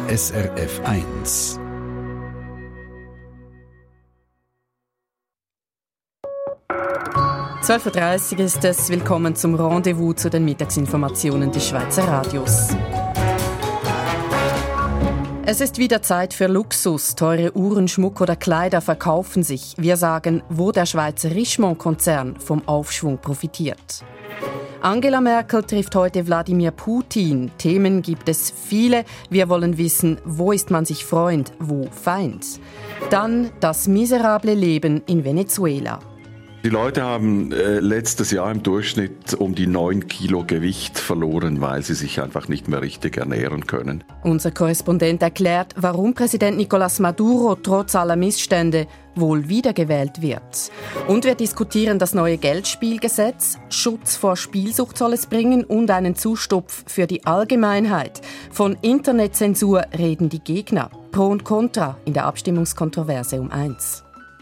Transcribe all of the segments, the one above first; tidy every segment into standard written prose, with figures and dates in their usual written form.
SRF 1. (12:30 Uhr) ist es. Willkommen zum Rendezvous zu den Mittagsinformationen des Schweizer Radios. Es ist wieder Zeit für Luxus. Teure Uhren, Schmuck oder Kleider verkaufen sich. Wir sagen, wo der Schweizer Richemont-Konzern vom Aufschwung profitiert. Angela Merkel trifft heute Wladimir Putin. Themen gibt es viele. Wir wollen wissen, wo ist man sich Freund, wo Feind. Dann das miserable Leben in Venezuela. Die Leute haben letztes Jahr im Durchschnitt um die 9 Kilo Gewicht verloren, weil sie sich einfach nicht mehr richtig ernähren können. Unser Korrespondent erklärt, warum Präsident Nicolás Maduro trotz aller Missstände wohl wiedergewählt wird. Und wir diskutieren das neue Geldspielgesetz. Schutz vor Spielsucht soll es bringen und einen Zustupf für die Allgemeinheit. Von Internetzensur reden die Gegner. Pro und Contra in der Abstimmungskontroverse um 1.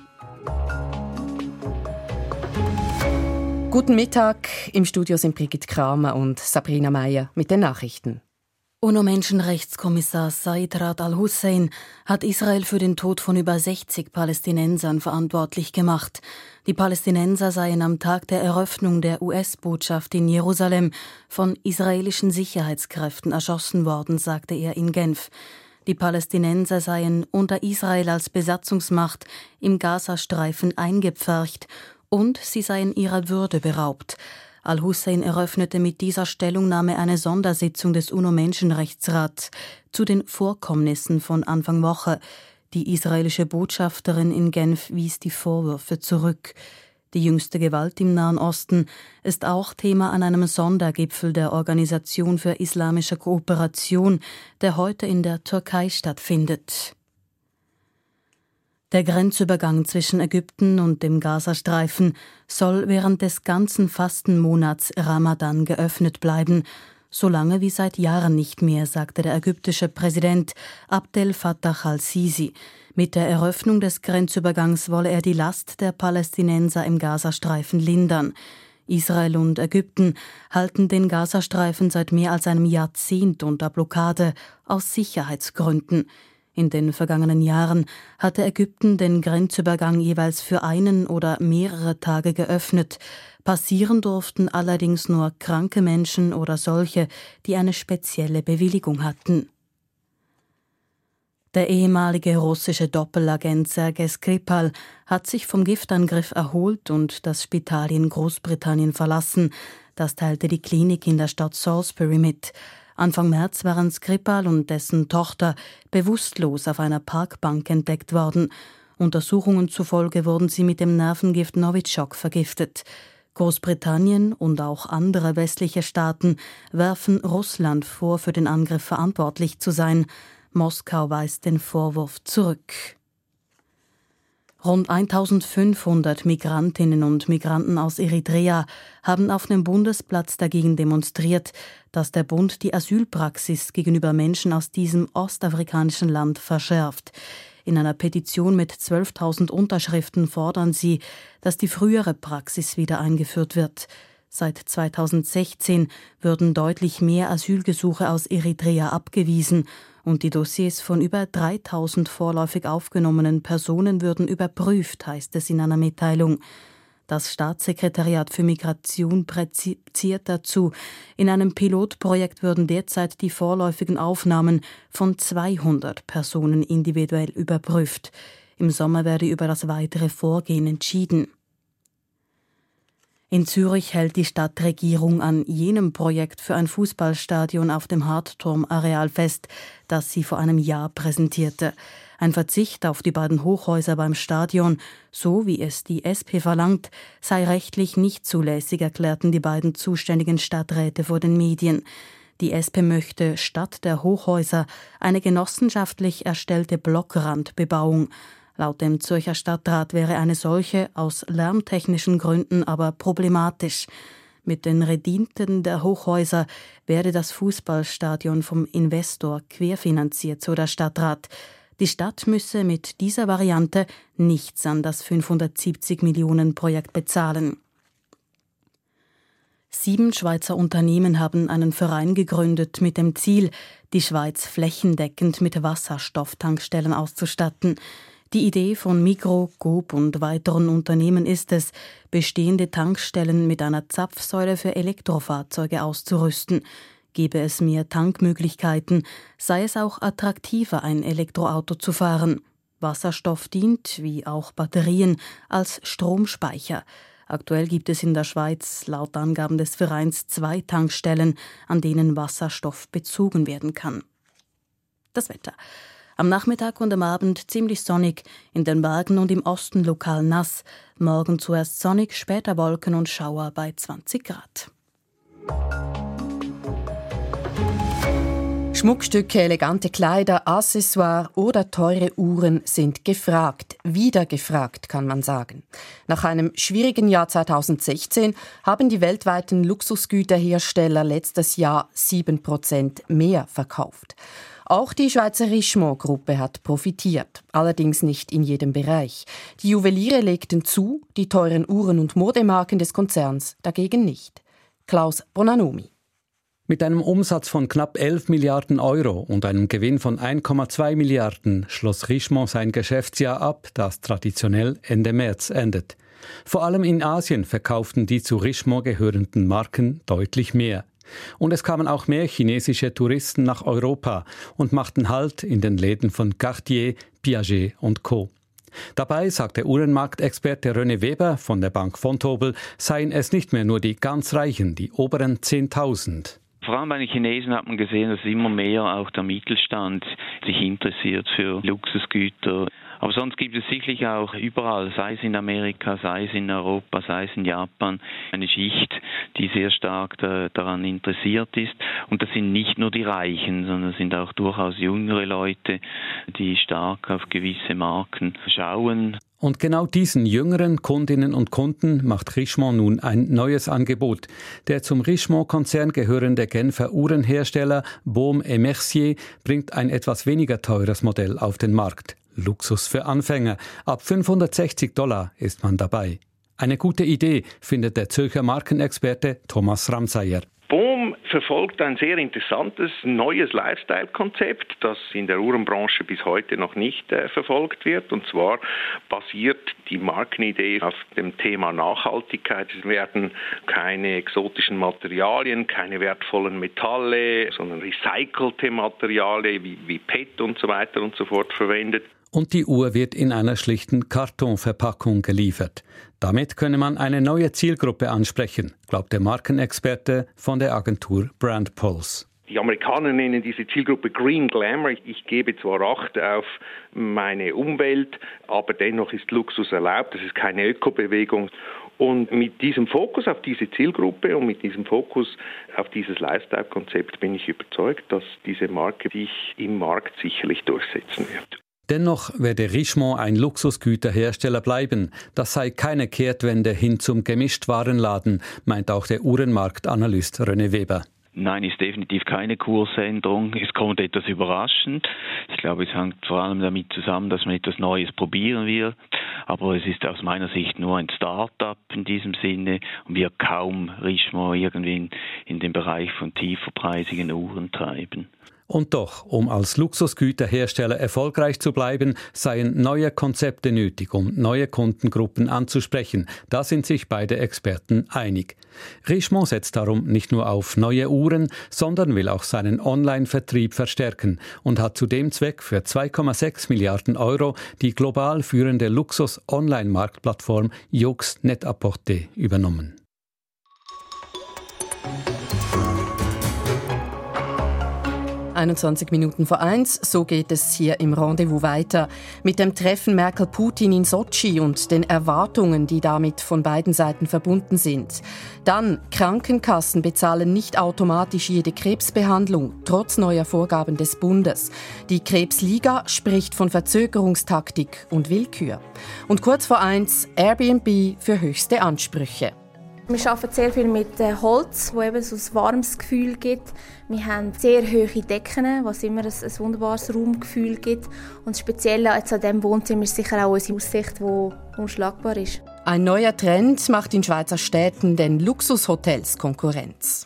Guten Mittag. Im Studio sind Brigitte Kramer und Sabrina Meyer mit den Nachrichten. UNO-Menschenrechtskommissar Said Ra'ad al-Hussein hat Israel für den Tod von über 60 Palästinensern verantwortlich gemacht. Die Palästinenser seien am Tag der Eröffnung der US-Botschaft in Jerusalem von israelischen Sicherheitskräften erschossen worden, sagte er in Genf. Die Palästinenser seien unter Israel als Besatzungsmacht im Gazastreifen eingepfercht und sie seien ihrer Würde beraubt. Al-Hussein eröffnete mit dieser Stellungnahme eine Sondersitzung des UNO-Menschenrechtsrats zu den Vorkommnissen von Anfang Woche. Die israelische Botschafterin in Genf wies die Vorwürfe zurück. Die jüngste Gewalt im Nahen Osten ist auch Thema an einem Sondergipfel der Organisation für Islamische Kooperation, der heute in der Türkei stattfindet. Der Grenzübergang zwischen Ägypten und dem Gazastreifen soll während des ganzen Fastenmonats Ramadan geöffnet bleiben, so lange wie seit Jahren nicht mehr, sagte der ägyptische Präsident Abdel Fattah al-Sisi. Mit der Eröffnung des Grenzübergangs wolle er die Last der Palästinenser im Gazastreifen lindern. Israel und Ägypten halten den Gazastreifen seit mehr als einem Jahrzehnt unter Blockade aus Sicherheitsgründen. In den vergangenen Jahren hatte Ägypten den Grenzübergang jeweils für einen oder mehrere Tage geöffnet. Passieren durften allerdings nur kranke Menschen oder solche, die eine spezielle Bewilligung hatten. Der ehemalige russische Doppelagent Sergei Skripal hat sich vom Giftangriff erholt und das Spital in Großbritannien verlassen. Das teilte die Klinik in der Stadt Salisbury mit. Anfang März waren Skripal und dessen Tochter bewusstlos auf einer Parkbank entdeckt worden. Untersuchungen zufolge wurden sie mit dem Nervengift Novichok vergiftet. Großbritannien und auch andere westliche Staaten werfen Russland vor, für den Angriff verantwortlich zu sein. Moskau weist den Vorwurf zurück. Rund 1500 Migrantinnen und Migranten aus Eritrea haben auf dem Bundesplatz dagegen demonstriert, dass der Bund die Asylpraxis gegenüber Menschen aus diesem ostafrikanischen Land verschärft. In einer Petition mit 12.000 Unterschriften fordern sie, dass die frühere Praxis wieder eingeführt wird. Seit 2016 würden deutlich mehr Asylgesuche aus Eritrea abgewiesen und die Dossiers von über 3.000 vorläufig aufgenommenen Personen würden überprüft, heißt es in einer Mitteilung. Das Staatssekretariat für Migration präzisiert dazu, in einem Pilotprojekt würden derzeit die vorläufigen Aufnahmen von 200 Personen individuell überprüft. Im Sommer werde über das weitere Vorgehen entschieden. In Zürich hält die Stadtregierung an jenem Projekt für ein Fußballstadion auf dem Hartturm-Areal fest, das sie vor einem Jahr präsentierte. Ein Verzicht auf die beiden Hochhäuser beim Stadion, so wie es die SP verlangt, sei rechtlich nicht zulässig, erklärten die beiden zuständigen Stadträte vor den Medien. Die SP möchte statt der Hochhäuser eine genossenschaftlich erstellte Blockrandbebauung. Laut dem Zürcher Stadtrat wäre eine solche aus lärmtechnischen Gründen aber problematisch. Mit den Renditen der Hochhäuser werde das Fußballstadion vom Investor querfinanziert, so der Stadtrat. Die Stadt müsse mit dieser Variante nichts an das 570 Millionen Projekt bezahlen. 7 Schweizer Unternehmen haben einen Verein gegründet mit dem Ziel, die Schweiz flächendeckend mit Wasserstofftankstellen auszustatten. Die Idee von Migros, Coop und weiteren Unternehmen ist es, bestehende Tankstellen mit einer Zapfsäule für Elektrofahrzeuge auszurüsten. Gäbe es mehr Tankmöglichkeiten, sei es auch attraktiver, ein Elektroauto zu fahren. Wasserstoff dient, wie auch Batterien, als Stromspeicher. Aktuell gibt es in der Schweiz laut Angaben des Vereins 2 Tankstellen, an denen Wasserstoff bezogen werden kann. Das Wetter. Am Nachmittag und am Abend ziemlich sonnig, in den Bergen und im Osten lokal nass. Morgen zuerst sonnig, später Wolken und Schauer bei 20 Grad. Schmuckstücke, elegante Kleider, Accessoires oder teure Uhren sind gefragt. Wieder gefragt, kann man sagen. Nach einem schwierigen Jahr 2016 haben die weltweiten Luxusgüterhersteller letztes Jahr 7% mehr verkauft. Auch die Schweizer Richemont-Gruppe hat profitiert, allerdings nicht in jedem Bereich. Die Juweliere legten zu, die teuren Uhren und Modemarken des Konzerns dagegen nicht. Klaus Bonanomi. Mit einem Umsatz von knapp 11 Milliarden Euro und einem Gewinn von 1,2 Milliarden schloss Richemont sein Geschäftsjahr ab, das traditionell Ende März endet. Vor allem in Asien verkauften die zu Richemont gehörenden Marken deutlich mehr. Und es kamen auch mehr chinesische Touristen nach Europa und machten Halt in den Läden von Cartier, Piaget und Co. Dabei, sagt der Uhrenmarktexperte René Weber von der Bank Vontobel, seien es nicht mehr nur die ganz Reichen, die oberen 10.000. Vor allem bei den Chinesen hat man gesehen, dass immer mehr auch der Mittelstand sich interessiert für Luxusgüter. Aber sonst gibt es sicherlich auch überall, sei es in Amerika, sei es in Europa, sei es in Japan, eine Schicht, die sehr stark daran interessiert ist. Und das sind nicht nur die Reichen, sondern es sind auch durchaus jüngere Leute, die stark auf gewisse Marken schauen. Und genau diesen jüngeren Kundinnen und Kunden macht Richemont nun ein neues Angebot. Der zum Richemont-Konzern gehörende Genfer Uhrenhersteller Baume & Mercier bringt ein etwas weniger teures Modell auf den Markt. Luxus für Anfänger. Ab $560 ist man dabei. Eine gute Idee, findet der Zürcher Markenexperte Thomas Ramsayer. Baume verfolgt ein sehr interessantes neues Lifestyle-Konzept, das in der Uhrenbranche bis heute noch nicht verfolgt wird. Und zwar basiert die Markenidee auf dem Thema Nachhaltigkeit. Es werden keine exotischen Materialien, keine wertvollen Metalle, sondern recycelte Materialien wie PET und so weiter und so fort verwendet. Und die Uhr wird in einer schlichten Kartonverpackung geliefert. Damit könne man eine neue Zielgruppe ansprechen, glaubt der Markenexperte von der Agentur Brand Pulse. Die Amerikaner nennen diese Zielgruppe Green Glamour. Ich gebe zwar Acht auf meine Umwelt, aber dennoch ist Luxus erlaubt. Das ist keine Ökobewegung. Und mit diesem Fokus auf diese Zielgruppe und mit diesem Fokus auf dieses Lifestyle-Konzept bin ich überzeugt, dass diese Marke sich im Markt sicherlich durchsetzen wird. Dennoch werde Richemont ein Luxusgüterhersteller bleiben. Das sei keine Kehrtwende hin zum Gemischtwarenladen, meint auch der Uhrenmarktanalyst René Weber. Nein, ist definitiv keine Kursänderung. Es kommt etwas überraschend. Ich glaube, es hängt vor allem damit zusammen, dass man etwas Neues probieren wird. Aber es ist aus meiner Sicht nur ein Start-up in diesem Sinne und wir kaum Richemont irgendwie in den Bereich von tieferpreisigen Uhren treiben. Und doch, um als Luxusgüterhersteller erfolgreich zu bleiben, seien neue Konzepte nötig, um neue Kundengruppen anzusprechen. Da sind sich beide Experten einig. Richemont setzt darum nicht nur auf neue Uhren, sondern will auch seinen Online-Vertrieb verstärken und hat zu dem Zweck für 2,6 Milliarden Euro die global führende Luxus-Online-Marktplattform Yoox Net-a-Porter übernommen. 1:21, so geht es hier im Rendezvous weiter. Mit dem Treffen Merkel-Putin in Sotschi und den Erwartungen, die damit von beiden Seiten verbunden sind. Dann, Krankenkassen bezahlen nicht automatisch jede Krebsbehandlung, trotz neuer Vorgaben des Bundes. Die Krebsliga spricht von Verzögerungstaktik und Willkür. Und kurz vor 1, Airbnb für höchste Ansprüche. Wir arbeiten sehr viel mit Holz, das eben so ein warmes Gefühl gibt. Wir haben sehr hohe Decken, was immer ein wunderbares Raumgefühl gibt. Und speziell jetzt an diesem Wohnzimmer ist sicher auch unsere Aussicht, die unschlagbar ist. Ein neuer Trend macht in Schweizer Städten den Luxushotels Konkurrenz.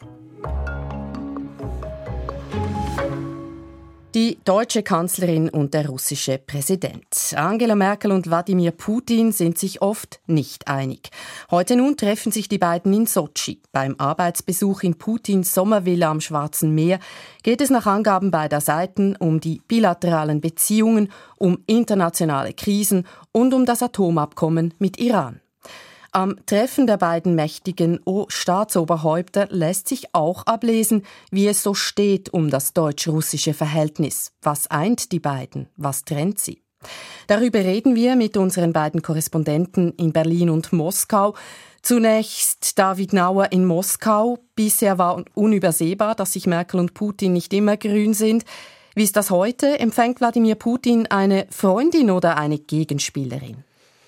Die deutsche Kanzlerin und der russische Präsident. Angela Merkel und Wladimir Putin sind sich oft nicht einig. Heute nun treffen sich die beiden in Sotschi. Beim Arbeitsbesuch in Putins Sommervilla am Schwarzen Meer geht es nach Angaben beider Seiten um die bilateralen Beziehungen, um internationale Krisen und um das Atomabkommen mit Iran. Am Treffen der beiden mächtigen Staatsoberhäupter lässt sich auch ablesen, wie es so steht um das deutsch-russische Verhältnis. Was eint die beiden? Was trennt sie? Darüber reden wir mit unseren beiden Korrespondenten in Berlin und Moskau. Zunächst David Nauer in Moskau. Bisher war unübersehbar, dass sich Merkel und Putin nicht immer grün sind. Wie ist das heute? Empfängt Wladimir Putin eine Freundin oder eine Gegenspielerin?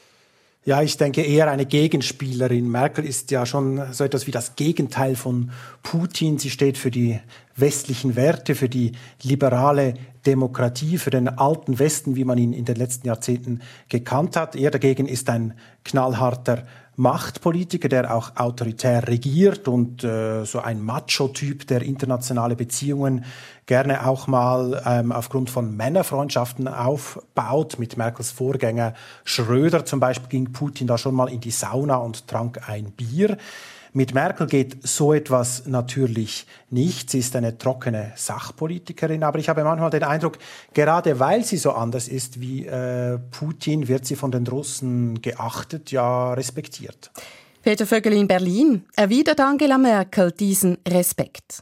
Ja, ich denke eher eine Gegenspielerin. Merkel ist ja schon so etwas wie das Gegenteil von Putin. Sie steht für die westlichen Werte, für die liberale Demokratie, für den alten Westen, wie man ihn in den letzten Jahrzehnten gekannt hat. Er dagegen ist ein knallharter Machtpolitiker, der auch autoritär regiert und so ein Macho-Typ, der internationale Beziehungen gerne auch mal aufgrund von Männerfreundschaften aufbaut. Mit Merkels Vorgänger Schröder zum Beispiel ging Putin da schon mal in die Sauna und trank ein Bier. Mit Merkel geht so etwas natürlich nicht. Sie ist eine trockene Sachpolitikerin, aber ich habe manchmal den Eindruck, gerade weil sie so anders ist wie Putin, wird sie von den Russen geachtet, ja respektiert. Peter Vögel in Berlin. Erwidert Angela Merkel diesen Respekt?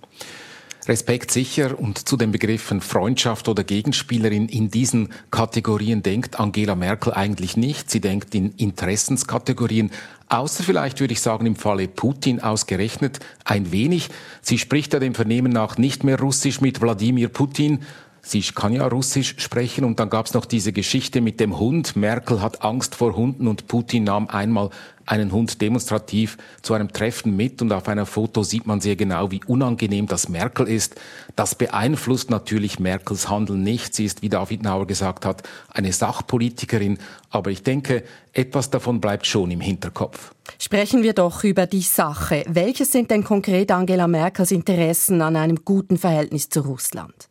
Respekt sicher, und zu den Begriffen Freundschaft oder Gegenspielerin in diesen Kategorien denkt Angela Merkel eigentlich nicht. Sie denkt in Interessenskategorien, außer vielleicht, würde ich sagen, im Falle Putin ausgerechnet ein wenig. Sie spricht ja dem Vernehmen nach nicht mehr Russisch mit Wladimir Putin. Sie kann ja Russisch sprechen, und dann gab es noch diese Geschichte mit dem Hund. Merkel hat Angst vor Hunden und Putin nahm einmal einen Hund demonstrativ zu einem Treffen mit, und auf einem Foto sieht man sehr genau, wie unangenehm das Merkel ist. Das beeinflusst natürlich Merkels Handeln nicht. Sie ist, wie David Nauer gesagt hat, eine Sachpolitikerin, aber ich denke, etwas davon bleibt schon im Hinterkopf. Sprechen wir doch über die Sache. Welches sind denn konkret Angela Merkels Interessen an einem guten Verhältnis zu Russland?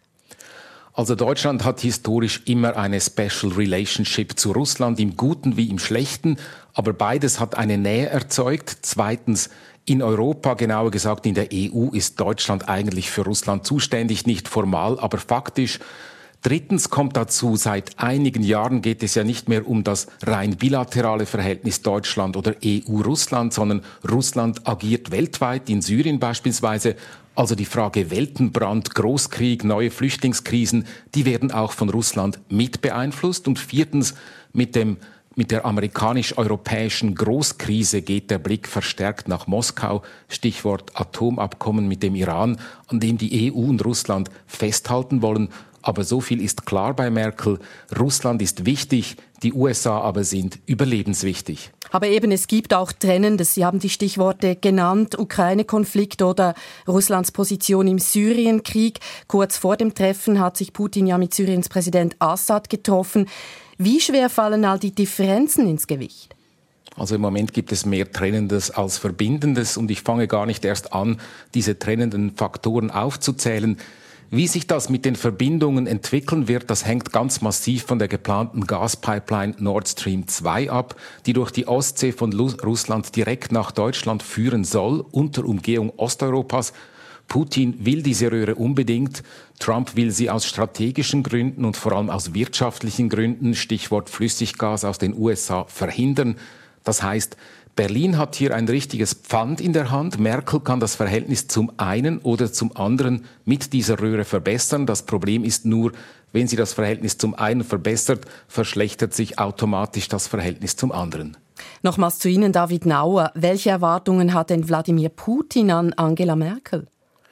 Also Deutschland hat historisch immer eine Special Relationship zu Russland, im Guten wie im Schlechten, aber beides hat eine Nähe erzeugt. Zweitens, in Europa, genauer gesagt in der EU, ist Deutschland eigentlich für Russland zuständig, nicht formal, aber faktisch. Drittens kommt dazu, seit einigen Jahren geht es ja nicht mehr um das rein bilaterale Verhältnis Deutschland oder EU-Russland, sondern Russland agiert weltweit, in Syrien beispielsweise. Also die Frage Weltenbrand, Großkrieg, neue Flüchtlingskrisen, die werden auch von Russland mit beeinflusst. Und viertens, mit der amerikanisch-europäischen Großkrise geht der Blick verstärkt nach Moskau. Stichwort Atomabkommen mit dem Iran, an dem die EU und Russland festhalten wollen. Aber so viel ist klar bei Merkel. Russland ist wichtig, die USA aber sind überlebenswichtig. Aber eben, es gibt auch Trennendes. Sie haben die Stichworte genannt, Ukraine-Konflikt oder Russlands Position im Syrienkrieg. Kurz vor dem Treffen hat sich Putin ja mit Syriens Präsident Assad getroffen. Wie schwer fallen all die Differenzen ins Gewicht? Also im Moment gibt es mehr Trennendes als Verbindendes, und ich fange gar nicht erst an, diese trennenden Faktoren aufzuzählen. Wie sich das mit den Verbindungen entwickeln wird, das hängt ganz massiv von der geplanten Gaspipeline Nord Stream 2 ab, die durch die Ostsee von Russland direkt nach Deutschland führen soll, unter Umgehung Osteuropas. Putin will diese Röhre unbedingt. Trump will sie aus strategischen Gründen und vor allem aus wirtschaftlichen Gründen, Stichwort Flüssiggas aus den USA, verhindern. Das heißt, Berlin hat hier ein richtiges Pfand in der Hand. Merkel kann das Verhältnis zum einen oder zum anderen mit dieser Röhre verbessern. Das Problem ist nur, wenn sie das Verhältnis zum einen verbessert, verschlechtert sich automatisch das Verhältnis zum anderen. Nochmals zu Ihnen, David Nauer. Welche Erwartungen hat denn Wladimir Putin an Angela Merkel?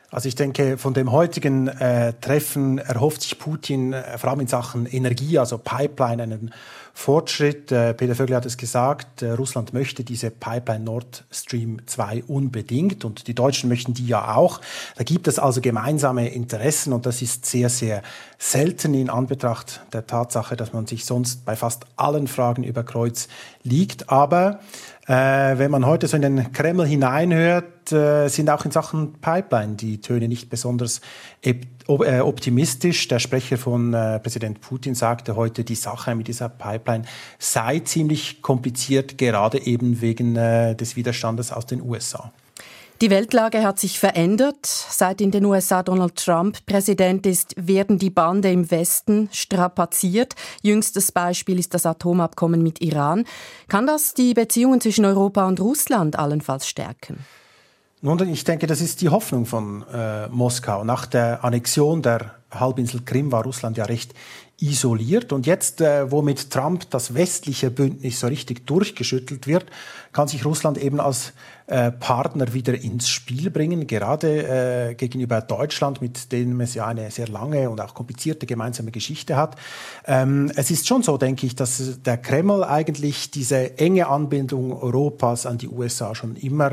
Also ich denke, von dem heutigen Treffen erhofft sich Putin vor allem in Sachen Energie, also Pipeline, einen Fortschritt. Peter Vögeli hat es gesagt, Russland möchte diese Pipeline Nord Stream 2 unbedingt und die Deutschen möchten die ja auch. Da gibt es also gemeinsame Interessen und das ist sehr, sehr selten in Anbetracht der Tatsache, dass man sich sonst bei fast allen Fragen über Kreuz liegt. Aber wenn man heute so in den Kreml hineinhört, sind auch in Sachen Pipeline die Töne nicht besonders optimistisch. Der Sprecher von Präsident Putin sagte heute, die Sache mit dieser Pipeline sei ziemlich kompliziert, gerade eben wegen des Widerstandes aus den USA. Die Weltlage hat sich verändert. Seit in den USA Donald Trump Präsident ist, werden die Bande im Westen strapaziert. Jüngstes Beispiel ist das Atomabkommen mit Iran. Kann das die Beziehungen zwischen Europa und Russland allenfalls stärken? Nun, ich denke, das ist die Hoffnung von Moskau. Nach der Annexion der Halbinsel Krim war Russland ja recht isoliert. Und jetzt, wo mit Trump das westliche Bündnis so richtig durchgeschüttelt wird, kann sich Russland eben als Partner wieder ins Spiel bringen, gerade gegenüber Deutschland, mit dem es ja eine sehr lange und auch komplizierte gemeinsame Geschichte hat. Es ist schon so, denke ich, dass der Kreml eigentlich diese enge Anbindung Europas an die USA schon immer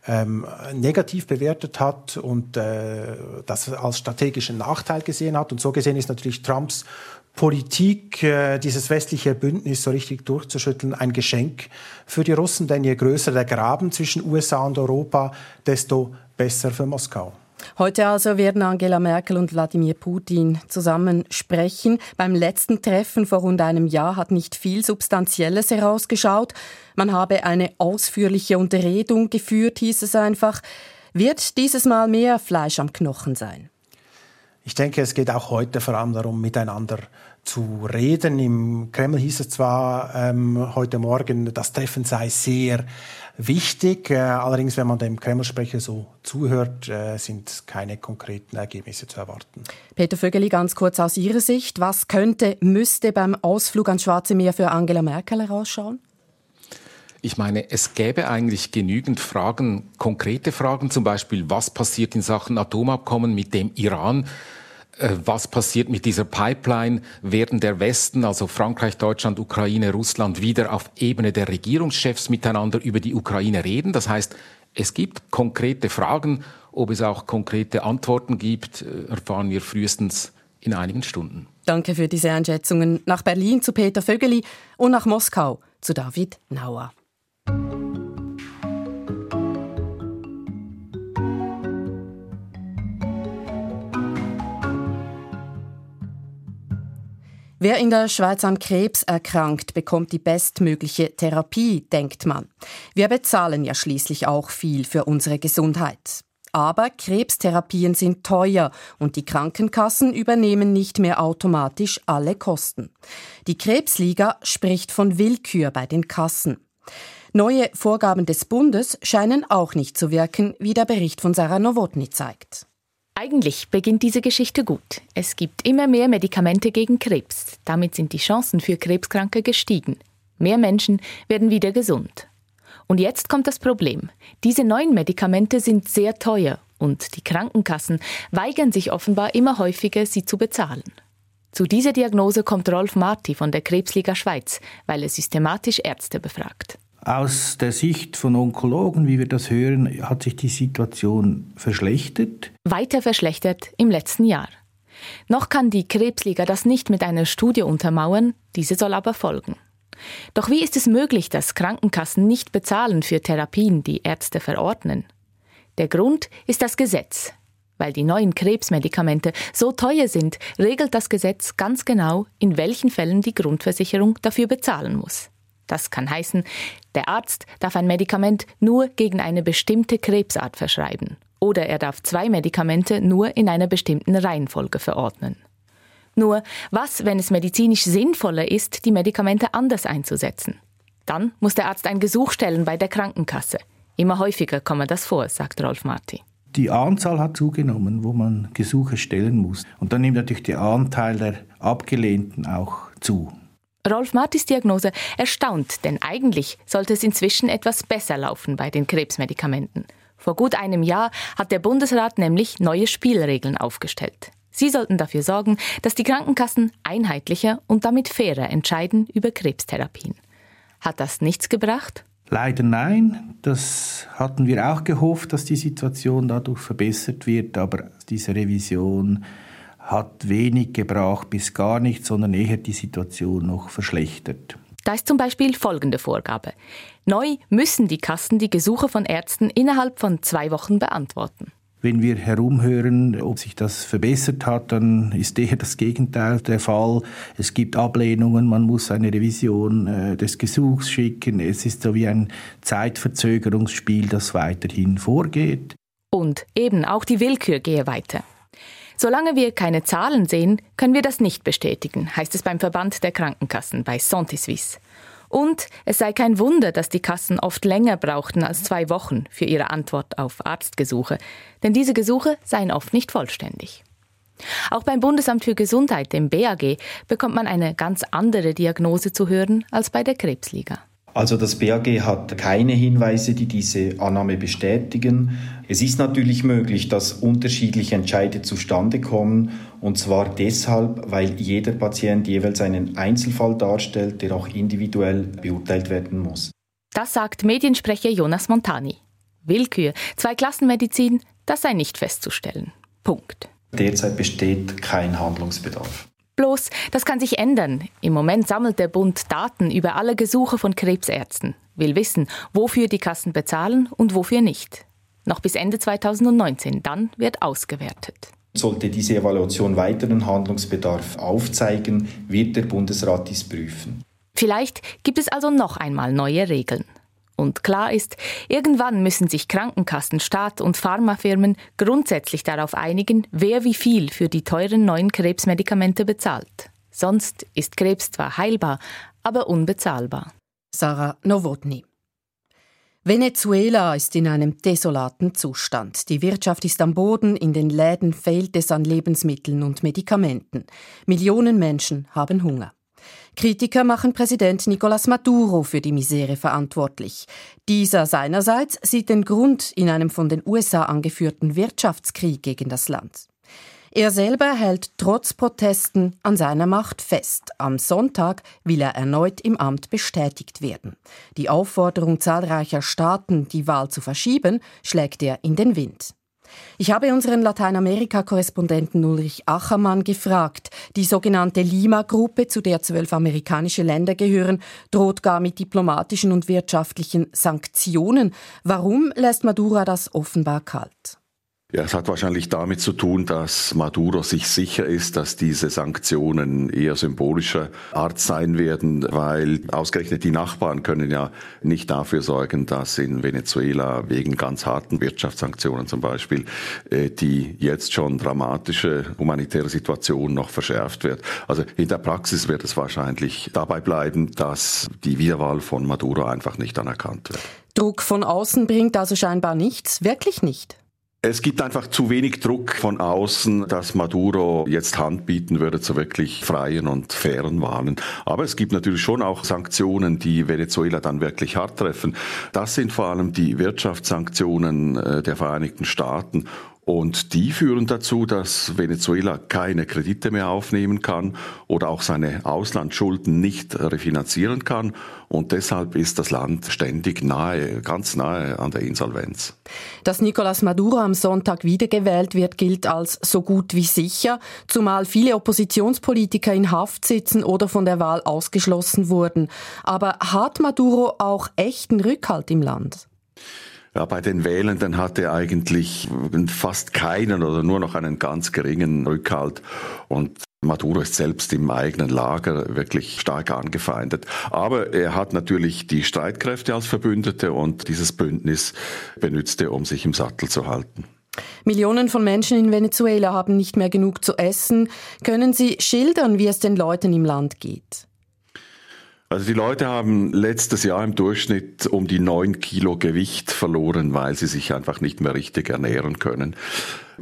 negativ bewertet hat und das als strategischen Nachteil gesehen hat. Und so gesehen ist natürlich Trumps Politik, dieses westliche Bündnis so richtig durchzuschütteln, ein Geschenk für die Russen, denn je größer der Graben zwischen USA und Europa, desto besser für Moskau. Heute also werden Angela Merkel und Wladimir Putin zusammen sprechen. Beim letzten Treffen vor rund einem Jahr hat nicht viel Substanzielles herausgeschaut. Man habe eine ausführliche Unterredung geführt, hieß es einfach. Wird dieses Mal mehr Fleisch am Knochen sein? Ich denke, es geht auch heute vor allem darum, miteinander zu reden. Im Kreml hieß es zwar heute Morgen, das Treffen sei sehr wichtig. Allerdings, wenn man dem Kreml-Sprecher so zuhört, sind keine konkreten Ergebnisse zu erwarten. Peter Vögeli, ganz kurz aus Ihrer Sicht. Was müsste beim Ausflug ans Schwarze Meer für Angela Merkel herausschauen? Ich meine, es gäbe eigentlich genügend Fragen, konkrete Fragen, zum Beispiel, was passiert in Sachen Atomabkommen mit dem Iran? Was passiert mit dieser Pipeline? Werden der Westen, also Frankreich, Deutschland, Ukraine, Russland, wieder auf Ebene der Regierungschefs miteinander über die Ukraine reden? Das heißt, es gibt konkrete Fragen. Ob es auch konkrete Antworten gibt, erfahren wir frühestens in einigen Stunden. Danke für diese Einschätzungen. Nach Berlin zu Peter Vögeli und nach Moskau zu David Nauer. Wer in der Schweiz an Krebs erkrankt, bekommt die bestmögliche Therapie, denkt man. Wir bezahlen ja schließlich auch viel für unsere Gesundheit. Aber Krebstherapien sind teuer und die Krankenkassen übernehmen nicht mehr automatisch alle Kosten. Die Krebsliga spricht von Willkür bei den Kassen. Neue Vorgaben des Bundes scheinen auch nicht zu wirken, wie der Bericht von Sarah Nowotny zeigt. Eigentlich beginnt diese Geschichte gut. Es gibt immer mehr Medikamente gegen Krebs. Damit sind die Chancen für Krebskranke gestiegen. Mehr Menschen werden wieder gesund. Und jetzt kommt das Problem. Diese neuen Medikamente sind sehr teuer und die Krankenkassen weigern sich offenbar immer häufiger, sie zu bezahlen. Zu dieser Diagnose kommt Rolf Marti von der Krebsliga Schweiz, weil er systematisch Ärzte befragt. Aus der Sicht von Onkologen, wie wir das hören, hat sich die Situation verschlechtert. Weiter verschlechtert im letzten Jahr. Noch kann die Krebsliga das nicht mit einer Studie untermauern, diese soll aber folgen. Doch wie ist es möglich, dass Krankenkassen nicht bezahlen für Therapien, die Ärzte verordnen? Der Grund ist das Gesetz. Weil die neuen Krebsmedikamente so teuer sind, regelt das Gesetz ganz genau, in welchen Fällen die Grundversicherung dafür bezahlen muss. Das kann heißen, der Arzt darf ein Medikament nur gegen eine bestimmte Krebsart verschreiben. Oder er darf 2 Medikamente nur in einer bestimmten Reihenfolge verordnen. Nur, was, wenn es medizinisch sinnvoller ist, die Medikamente anders einzusetzen? Dann muss der Arzt ein Gesuch stellen bei der Krankenkasse. Immer häufiger komme das vor, sagt Rolf Marti. Die Anzahl hat zugenommen, wo man Gesuche stellen muss. Und dann nimmt natürlich der Anteil der Abgelehnten auch zu. Rolf Martis Diagnose erstaunt, denn eigentlich sollte es inzwischen etwas besser laufen bei den Krebsmedikamenten. Vor gut einem Jahr hat der Bundesrat nämlich neue Spielregeln aufgestellt. Sie sollten dafür sorgen, dass die Krankenkassen einheitlicher und damit fairer entscheiden über Krebstherapien. Hat das nichts gebracht? Leider nein. Das hatten wir auch gehofft, dass die Situation dadurch verbessert wird. Aber diese Revision hat wenig gebracht bis gar nichts, sondern eher die Situation noch verschlechtert. Da ist zum Beispiel folgende Vorgabe. Neu müssen die Kassen die Gesuche von Ärzten innerhalb von 2 Wochen beantworten. Wenn wir herumhören, ob sich das verbessert hat, dann ist eher das Gegenteil der Fall. Es gibt Ablehnungen, man muss eine Revision des Gesuchs schicken. Es ist so wie ein Zeitverzögerungsspiel, das weiterhin vorgeht. Und eben auch die Willkür gehe weiter. Solange wir keine Zahlen sehen, können wir das nicht bestätigen, heißt es beim Verband der Krankenkassen bei Santé Suisse. Und es sei kein Wunder, dass die Kassen oft länger brauchten als 2 Wochen für ihre Antwort auf Arztgesuche. Denn diese Gesuche seien oft nicht vollständig. Auch beim Bundesamt für Gesundheit, dem BAG, bekommt man eine ganz andere Diagnose zu hören als bei der Krebsliga. Also das BAG hat keine Hinweise, die diese Annahme bestätigen. Es ist natürlich möglich, dass unterschiedliche Entscheide zustande kommen, und zwar deshalb, weil jeder Patient jeweils einen Einzelfall darstellt, der auch individuell beurteilt werden muss. Das sagt Mediensprecher Jonas Montani. Willkür, Zweiklassenmedizin, das sei nicht festzustellen. Punkt. Derzeit besteht kein Handlungsbedarf. Bloß, das kann sich ändern. Im Moment sammelt der Bund Daten über alle Gesuche von Krebsärzten, will wissen, wofür die Kassen bezahlen und wofür nicht. Noch bis Ende 2019, dann wird ausgewertet. Sollte diese Evaluation weiteren Handlungsbedarf aufzeigen, wird der Bundesrat dies prüfen. Vielleicht gibt es also noch einmal neue Regeln. Und klar ist, irgendwann müssen sich Krankenkassen, Staat und Pharmafirmen grundsätzlich darauf einigen, wer wie viel für die teuren neuen Krebsmedikamente bezahlt. Sonst ist Krebs zwar heilbar, aber unbezahlbar. Sarah Nowotny. Venezuela ist in einem desolaten Zustand. Die Wirtschaft ist am Boden, in den Läden fehlt es an Lebensmitteln und Medikamenten. Millionen Menschen haben Hunger. Kritiker machen Präsident Nicolás Maduro für die Misere verantwortlich. Dieser seinerseits sieht den Grund in einem von den USA angeführten Wirtschaftskrieg gegen das Land. Er selber hält trotz Protesten an seiner Macht fest. Am Sonntag will er erneut im Amt bestätigt werden. Die Aufforderung zahlreicher Staaten, die Wahl zu verschieben, schlägt er in den Wind. Ich habe unseren Lateinamerika-Korrespondenten Ulrich Achermann gefragt. Die sogenannte Lima-Gruppe, zu der 12 amerikanische Länder gehören, droht gar mit diplomatischen und wirtschaftlichen Sanktionen. Warum lässt Maduro das offenbar kalt? Ja, es hat wahrscheinlich damit zu tun, dass Maduro sich sicher ist, dass diese Sanktionen eher symbolischer Art sein werden, weil ausgerechnet die Nachbarn können ja nicht dafür sorgen, dass in Venezuela wegen ganz harten Wirtschaftssanktionen zum Beispiel die jetzt schon dramatische humanitäre Situation noch verschärft wird. Also in der Praxis wird es wahrscheinlich dabei bleiben, dass die Wiederwahl von Maduro einfach nicht anerkannt wird. Druck von außen bringt also scheinbar nichts, wirklich nicht. Es gibt einfach zu wenig Druck von außen, dass Maduro jetzt Hand bieten würde zu wirklich freien und fairen Wahlen. Aber es gibt natürlich schon auch Sanktionen, die Venezuela dann wirklich hart treffen. Das sind vor allem die Wirtschaftssanktionen der Vereinigten Staaten. Und die führen dazu, dass Venezuela keine Kredite mehr aufnehmen kann oder auch seine Auslandsschulden nicht refinanzieren kann. Und deshalb ist das Land ständig ganz nahe an der Insolvenz. Dass Nicolás Maduro am Sonntag wiedergewählt wird, gilt als so gut wie sicher, zumal viele Oppositionspolitiker in Haft sitzen oder von der Wahl ausgeschlossen wurden. Aber hat Maduro auch echten Rückhalt im Land? Ja, bei den Wählenden hat er eigentlich fast keinen oder nur noch einen ganz geringen Rückhalt. Und Maduro ist selbst im eigenen Lager wirklich stark angefeindet. Aber er hat natürlich die Streitkräfte als Verbündete und dieses Bündnis benutzt er, um sich im Sattel zu halten. Millionen von Menschen in Venezuela haben nicht mehr genug zu essen. Können Sie schildern, wie es den Leuten im Land geht? Also die Leute haben letztes Jahr im Durchschnitt um die 9 Kilo Gewicht verloren, weil sie sich einfach nicht mehr richtig ernähren können.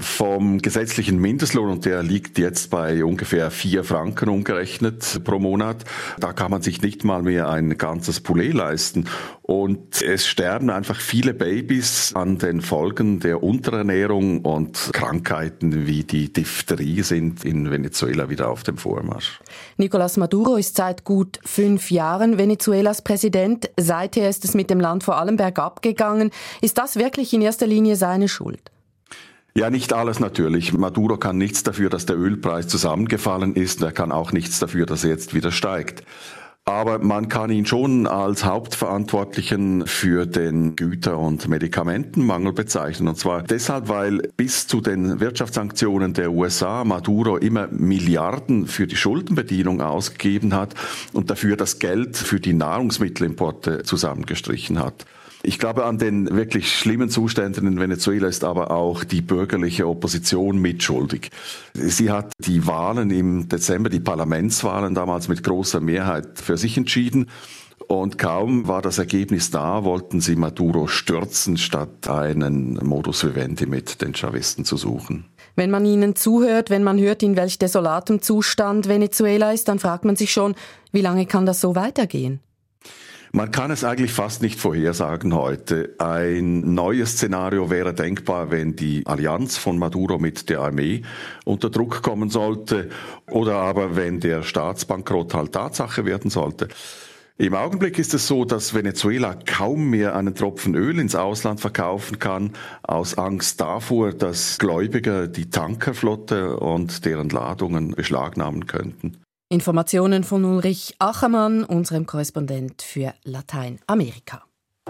vom gesetzlichen Mindestlohn, und der liegt jetzt bei ungefähr 4 Franken umgerechnet pro Monat. Da kann man sich nicht mal mehr ein ganzes Poulet leisten. Und es sterben einfach viele Babys an den Folgen der Unterernährung, und Krankheiten wie die Diphtherie sind in Venezuela wieder auf dem Vormarsch. Nicolás Maduro ist seit gut 5 Jahren Venezuelas Präsident. Seither ist es mit dem Land vor allem bergab gegangen. Ist das wirklich in erster Linie seine Schuld? Ja, nicht alles natürlich. Maduro kann nichts dafür, dass der Ölpreis zusammengefallen ist. Er kann auch nichts dafür, dass er jetzt wieder steigt. Aber man kann ihn schon als Hauptverantwortlichen für den Güter- und Medikamentenmangel bezeichnen. Und zwar deshalb, weil bis zu den Wirtschaftssanktionen der USA Maduro immer Milliarden für die Schuldenbedienung ausgegeben hat und dafür das Geld für die Nahrungsmittelimporte zusammengestrichen hat. Ich glaube, an den wirklich schlimmen Zuständen in Venezuela ist aber auch die bürgerliche Opposition mitschuldig. Sie hat die Wahlen im Dezember, die Parlamentswahlen damals mit großer Mehrheit für sich entschieden. Und kaum war das Ergebnis da, wollten sie Maduro stürzen, statt einen Modus vivendi mit den Chavisten zu suchen. Wenn man ihnen zuhört, wenn man hört, in welch desolatem Zustand Venezuela ist, dann fragt man sich schon, wie lange kann das so weitergehen? Man kann es eigentlich fast nicht vorhersagen heute. Ein neues Szenario wäre denkbar, wenn die Allianz von Maduro mit der Armee unter Druck kommen sollte oder aber wenn der Staatsbankrott halt Tatsache werden sollte. Im Augenblick ist es so, dass Venezuela kaum mehr einen Tropfen Öl ins Ausland verkaufen kann, aus Angst davor, dass Gläubiger die Tankerflotte und deren Ladungen beschlagnahmen könnten. Informationen von Ulrich Achermann, unserem Korrespondent für Lateinamerika.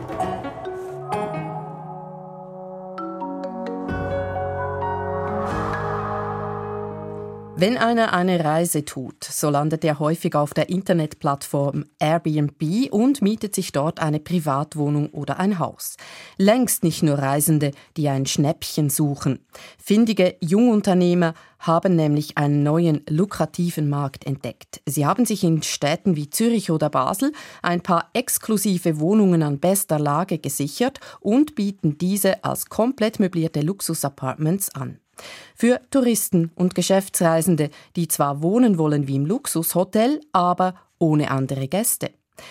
Wenn einer eine Reise tut, so landet er häufig auf der Internetplattform Airbnb und mietet sich dort eine Privatwohnung oder ein Haus. Längst nicht nur Reisende, die ein Schnäppchen suchen. Findige Jungunternehmer haben nämlich einen neuen, lukrativen Markt entdeckt. Sie haben sich in Städten wie Zürich oder Basel ein paar exklusive Wohnungen an bester Lage gesichert und bieten diese als komplett möblierte Luxus-Apartments an. Für Touristen und Geschäftsreisende, die zwar wohnen wollen wie im Luxushotel, aber ohne andere Gäste.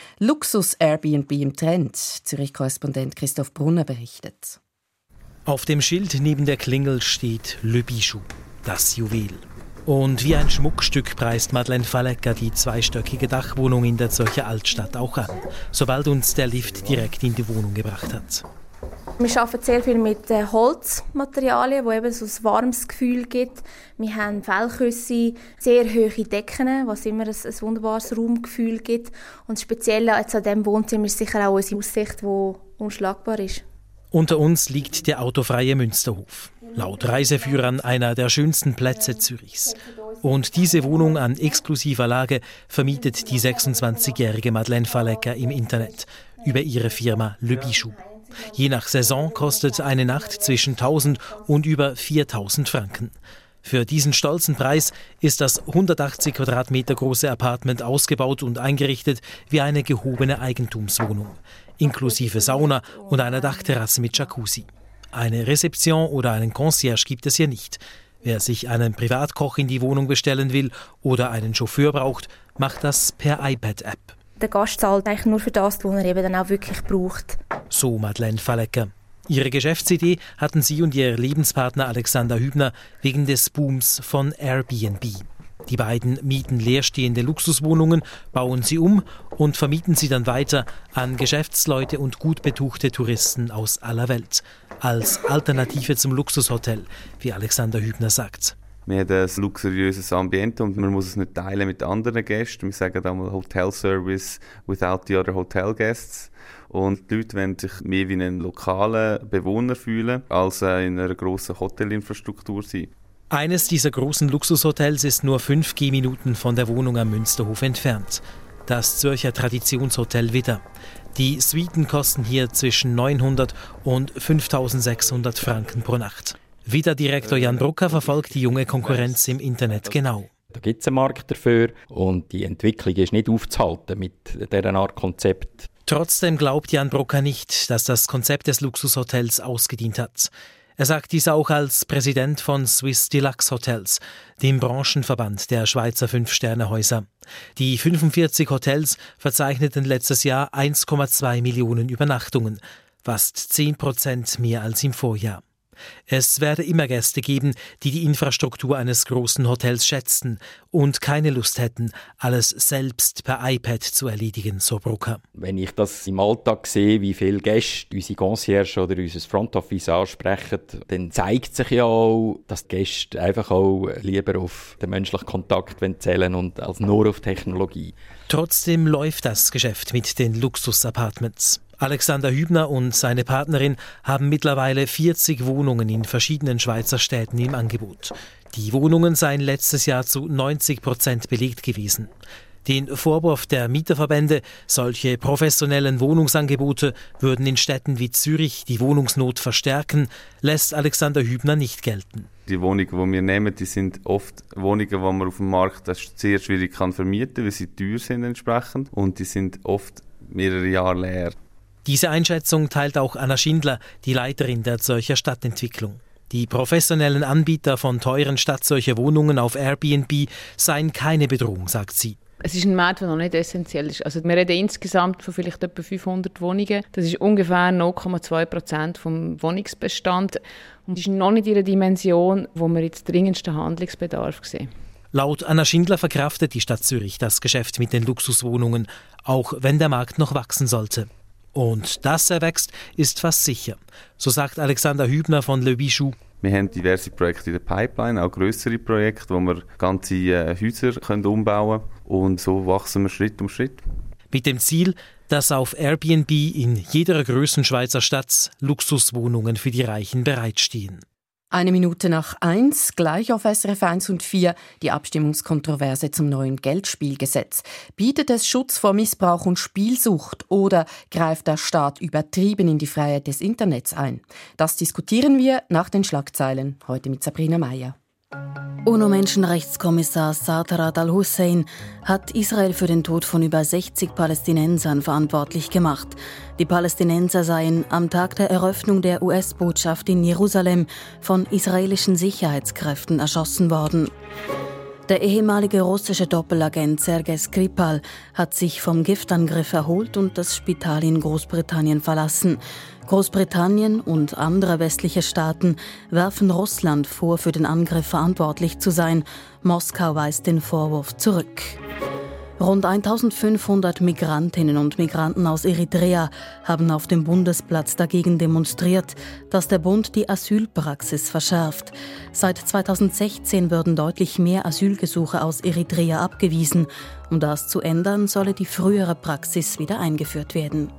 Luxus-Airbnb im Trend, Zürich-Korrespondent Christoph Brunner berichtet. Auf dem Schild neben der Klingel steht Le Bijou, das Juwel. Und wie ein Schmuckstück preist Madeleine Fallecker die zweistöckige Dachwohnung in der Zürcher Altstadt auch an, sobald uns der Lift direkt in die Wohnung gebracht hat. Wir arbeiten sehr viel mit Holzmaterialien, die eben so ein warmes Gefühl gibt. Wir haben Fellküsse, sehr hohe Decken, was immer ein wunderbares Raumgefühl gibt. Und speziell jetzt an diesem Wohnzimmer ist sicher auch unsere Aussicht, die unschlagbar ist. Unter uns liegt der autofreie Münsterhof. Laut Reiseführern einer der schönsten Plätze Zürichs. Und diese Wohnung an exklusiver Lage vermietet die 26-jährige Madeleine Fallecker im Internet über ihre Firma Le Bijou. Je nach Saison kostet eine Nacht zwischen 1.000 und über 4.000 Franken. Für diesen stolzen Preis ist das 180 Quadratmeter große Apartment ausgebaut und eingerichtet wie eine gehobene Eigentumswohnung, inklusive Sauna und einer Dachterrasse mit Jacuzzi. Eine Rezeption oder einen Concierge gibt es hier nicht. Wer sich einen Privatkoch in die Wohnung bestellen will oder einen Chauffeur braucht, macht das per iPad-App. Der Gast zahlt eigentlich nur für das, was er eben dann auch wirklich braucht. So Madeleine Fallecker. Ihre Geschäftsidee hatten sie und ihr Lebenspartner Alexander Hübner wegen des Booms von Airbnb. Die beiden mieten leerstehende Luxuswohnungen, bauen sie um und vermieten sie dann weiter an Geschäftsleute und gut betuchte Touristen aus aller Welt. Als Alternative zum Luxushotel, wie Alexander Hübner sagt. Wir haben ein luxuriöses Ambiente und man muss es nicht teilen mit anderen Gästen. Wir sagen einmal Hotel Service without the other hotel guests. Und die Leute wollen sich mehr wie ein lokaler Bewohner fühlen, als in einer grossen Hotelinfrastruktur sein. Eines dieser großen Luxushotels ist nur 5 Gehminuten von der Wohnung am Münsterhof entfernt. Das Zürcher Traditionshotel Widder. Die Suiten kosten hier zwischen 900 und 5.600 Franken pro Nacht. Widder-Direktor Jan Brucker verfolgt die junge Konkurrenz im Internet genau. Da gibt es einen Markt dafür und die Entwicklung ist nicht aufzuhalten mit dieser Art Konzept. Trotzdem glaubt Jan Brucker nicht, dass das Konzept des Luxushotels ausgedient hat. Er sagt dies auch als Präsident von Swiss Deluxe Hotels, dem Branchenverband der Schweizer 5-Sterne-Häuser. Die 45 Hotels verzeichneten letztes Jahr 1,2 Millionen Übernachtungen, fast 10% mehr als im Vorjahr. Es werde immer Gäste geben, die die Infrastruktur eines großen Hotels schätzen und keine Lust hätten, alles selbst per iPad zu erledigen, so Brucker. Wenn ich das im Alltag sehe, wie viele Gäste unsere Concierge oder unser Front Office ansprechen, dann zeigt sich ja auch, dass die Gäste einfach auch lieber auf den menschlichen Kontakt zählen und als nur auf Technologie. Trotzdem läuft das Geschäft mit den Luxus-Apartments. Alexander Hübner und seine Partnerin haben mittlerweile 40 Wohnungen in verschiedenen Schweizer Städten im Angebot. Die Wohnungen seien letztes Jahr zu 90% belegt gewesen. Den Vorwurf der Mieterverbände, solche professionellen Wohnungsangebote würden in Städten wie Zürich die Wohnungsnot verstärken, lässt Alexander Hübner nicht gelten. Die Wohnungen, die wir nehmen, die sind oft Wohnungen, die man auf dem Markt sehr schwierig vermieten kann, weil sie teuer sind entsprechend. Und die sind oft mehrere Jahre leer. Diese Einschätzung teilt auch Anna Schindler, die Leiterin der Zürcher Stadtentwicklung. Die professionellen Anbieter von teuren Stadtzürcher Wohnungen auf Airbnb seien keine Bedrohung, sagt sie. Es ist ein Markt, der noch nicht essentiell ist. Also wir reden insgesamt von vielleicht etwa 500 Wohnungen. Das ist ungefähr 0,2% vom Wohnungsbestand. Und das ist noch nicht in der Dimension, wo wir jetzt dringendsten Handlungsbedarf sehen. Laut Anna Schindler verkraftet die Stadt Zürich das Geschäft mit den Luxuswohnungen, auch wenn der Markt noch wachsen sollte. Und dass er wächst, ist fast sicher. So sagt Alexander Hübner von Le Bijou. Wir haben diverse Projekte in der Pipeline, auch grössere Projekte, wo wir ganze Häuser umbauen können. Und so wachsen wir Schritt um Schritt. Mit dem Ziel, dass auf Airbnb in jeder größeren Schweizer Stadt Luxuswohnungen für die Reichen bereitstehen. 1:01, gleich auf SRF 1 und 4, die Abstimmungskontroverse zum neuen Geldspielgesetz. Bietet es Schutz vor Missbrauch und Spielsucht oder greift der Staat übertrieben in die Freiheit des Internets ein? Das diskutieren wir nach den Schlagzeilen, heute mit Sabrina Meyer. UNO-Menschenrechtskommissar Saad al-Hussein hat Israel für den Tod von über 60 Palästinensern verantwortlich gemacht. Die Palästinenser seien am Tag der Eröffnung der US-Botschaft in Jerusalem von israelischen Sicherheitskräften erschossen worden. Der ehemalige russische Doppelagent Sergei Skripal hat sich vom Giftangriff erholt und das Spital in Großbritannien verlassen. Großbritannien und andere westliche Staaten werfen Russland vor, für den Angriff verantwortlich zu sein. Moskau weist den Vorwurf zurück. Rund 1500 Migrantinnen und Migranten aus Eritrea haben auf dem Bundesplatz dagegen demonstriert, dass der Bund die Asylpraxis verschärft. Seit 2016 würden deutlich mehr Asylgesuche aus Eritrea abgewiesen. Um das zu ändern, solle die frühere Praxis wieder eingeführt werden.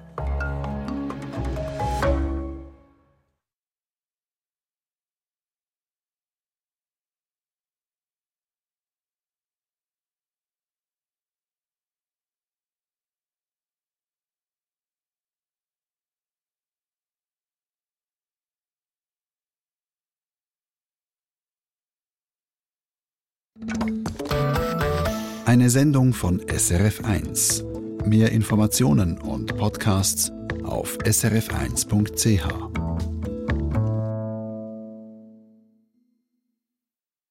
Eine Sendung von SRF 1. Mehr Informationen und Podcasts auf srf1.ch.